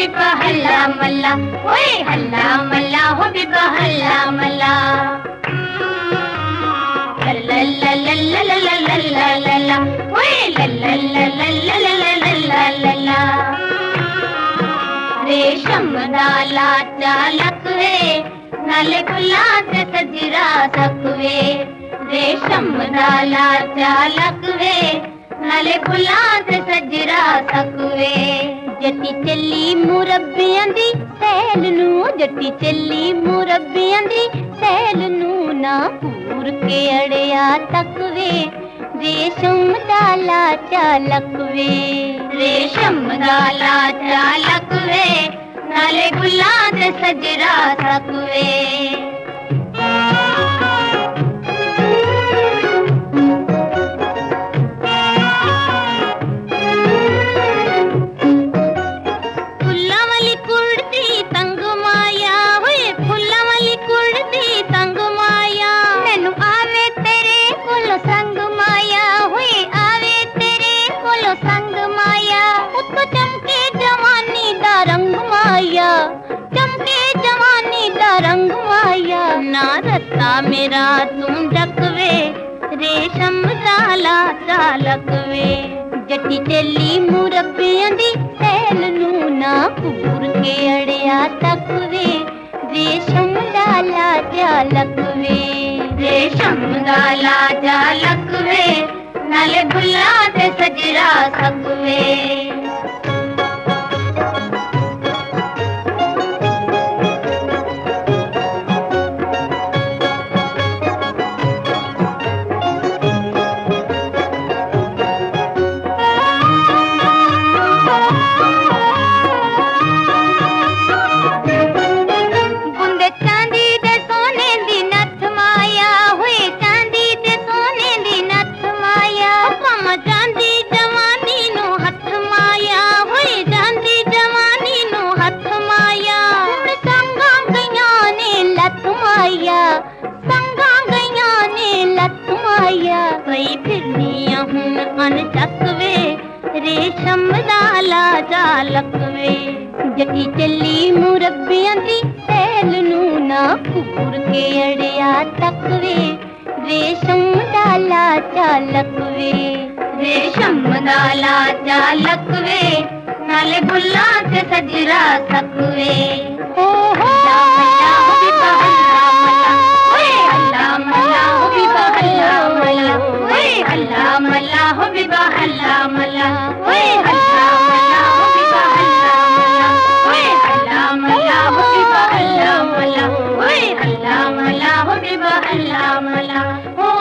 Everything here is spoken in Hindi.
बिबा हल्ला मल्ला, ओए हल्ला मल्ला हो बिबा हल्ला मल्ला। लल्ला लल्ला लल्ला लल्ला लल्ला, ओए लल्ला लल्ला लल्ला लल्ला लल्ला। रेशम दाला चालक वे, नाले फुल्ला ते सजरा सकवे। रेशम दाला चालक वे, नाले फुल्ला ते सजरा सकवे। जट्टी चली मुरब्बियां दी सैल नू, जट्टी चली मुरब्बियां दी सैल नू, ना पूर के अड़िया तकवे। रेशम दाला चालक वे, रेशम दाला चालक वे, नाले फुल्ला ते सजरा सकवे। चमके जवानी दा रंग माया, ना रत्ता मेरा तुम डकवे। रेशम दाला चालक वे, जट्टी चली मुरब्बियां दी सैल नू, ना पूर के अड़िया तकवे। रेशम दाला चालक वे, रेशम दाला चालक वे, नाले फुल्ला ते सजरा सकवे। रेशम दाला चालक वे, जट्टी चली मुरब्बियां दी सैल नू, ना पूर के अड़िया तकवे। रेशम दाला चालक वे, रेशम दाला चालक वे, नाले फुल्ला ते सजरा सकवे। हल्ला मल्ला हो बिबा हल्ला मल्ला, ओए हल्ला मल्ला हो बिबा हल्ला मल्ला, ओए हल्ला मल्ला हो बिबा हल्ला मल्ला, ओए हल्ला मल्ला हो बिबा हल्ला मल्ला।